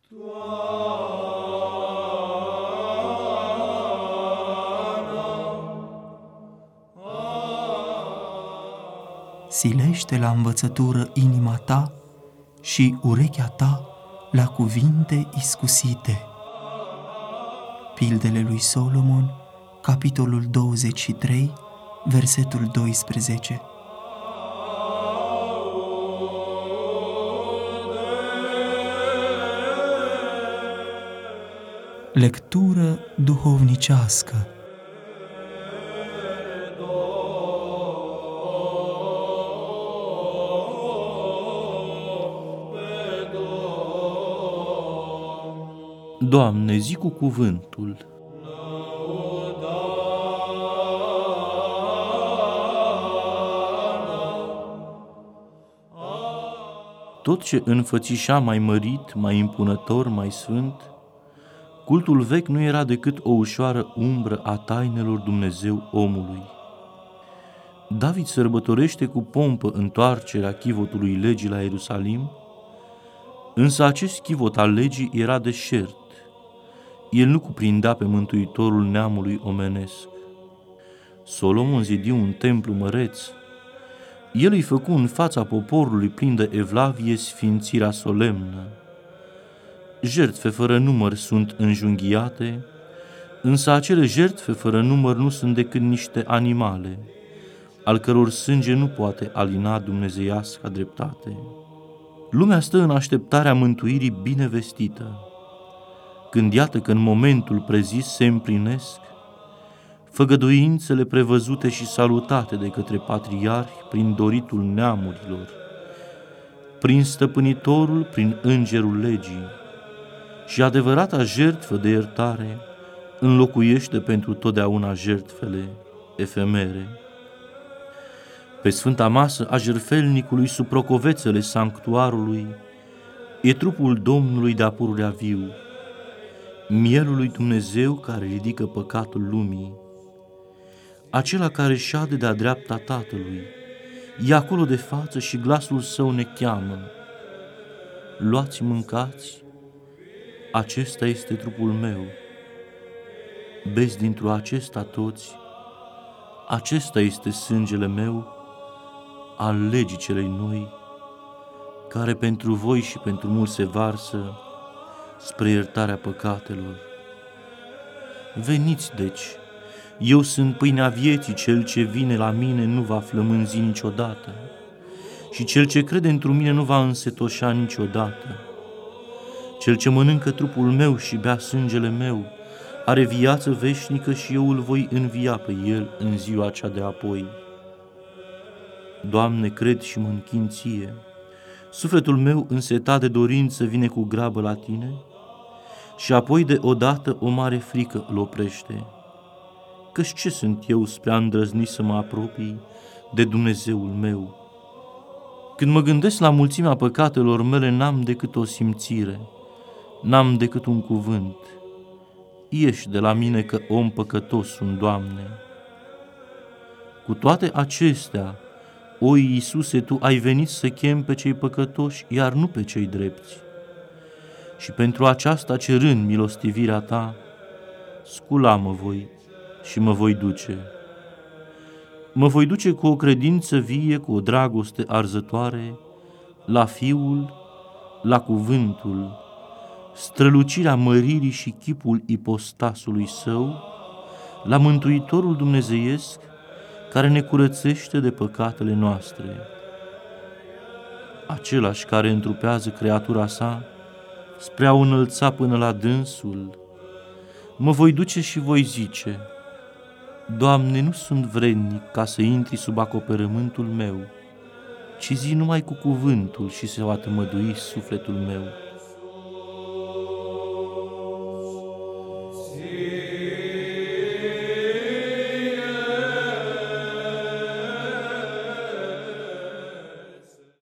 Silește la învățătură inima ta și urechea ta la cuvinte iscusite. Pildele lui Solomon, capitolul 23, versetul 12. Lectură duhovnicească. Doamne, zi cu cuvântul. Tot ce înfățișa mai mărit, mai impunător, mai sfânt, cultul vechi nu era decât o ușoară umbră a tainelor Dumnezeu omului. David sărbătorește cu pompă întoarcerea chivotului legii la Ierusalim, însă acest chivot al legii era deșert. El nu cuprindea pe Mântuitorul neamului omenesc. Solomon zidi un templu măreț. El îi făcu în fața poporului plin de evlavie sfințirea solemnă. Jertfe fără număr sunt înjunghiate, însă acele jertfe fără număr nu sunt decât niște animale, al căror sânge nu poate alina dumnezeiasca dreptate. Lumea stă în așteptarea mântuirii binevestită, când iată că în momentul prezis se împlinesc făgăduințele prevăzute și salutate de către patriarhi prin doritul neamurilor, prin stăpânitorul, prin îngerul legii, și adevărata jertfă de iertare înlocuiește pentru totdeauna jertfele efemere. Pe sfânta masă a jertfelnicului sub procovețele sanctuarului e trupul Domnului de-a pururea viu, mielul lui Dumnezeu care ridică păcatul lumii, acela care șade de-a dreapta Tatălui, e acolo de față și glasul său ne cheamă: luați, mâncați, acesta este trupul meu, beți dintr-o acesta toți, acesta este sângele meu, al legii celei noi, care pentru voi și pentru mulți se varsă spre iertarea păcatelor. Veniți, deci, eu sunt pâinea vieții, cel ce vine la mine nu va flămânzi niciodată și cel ce crede într mine nu va însetoșa niciodată. Cel ce mănâncă trupul meu și bea sângele meu are viață veșnică și eu îl voi învia pe el în ziua cea de apoi. Doamne, cred și mă închin Ție. Sufletul meu însetat de dorință vine cu grabă la Tine și apoi deodată o mare frică îl oprește. Căci ce sunt eu spre a îndrăzni să mă apropii de Dumnezeul meu? Când mă gândesc la mulțimea păcatelor mele, n-am decât o simțire, n-am decât un cuvânt: ieși de la mine că om păcătos sunt, Doamne. Cu toate acestea, o Iisuse, Tu ai venit să chemi pe cei păcătoși, iar nu pe cei drepți. Și pentru aceasta, cerând milostivirea Ta, scula-mă voi și mă voi duce. Mă voi duce cu o credință vie, cu o dragoste arzătoare, la Fiul, la Cuvântul, strălucirea măririi și chipul ipostasului Său, la Mântuitorul dumnezeiesc, care ne curățește de păcatele noastre. Același care întrupează creatura sa spre a o înălța până la dânsul, mă voi duce și voi zice: Doamne, nu sunt vrednic ca să intri sub acoperământul meu, ci zi numai cu cuvântul și se va tămădui sufletul meu.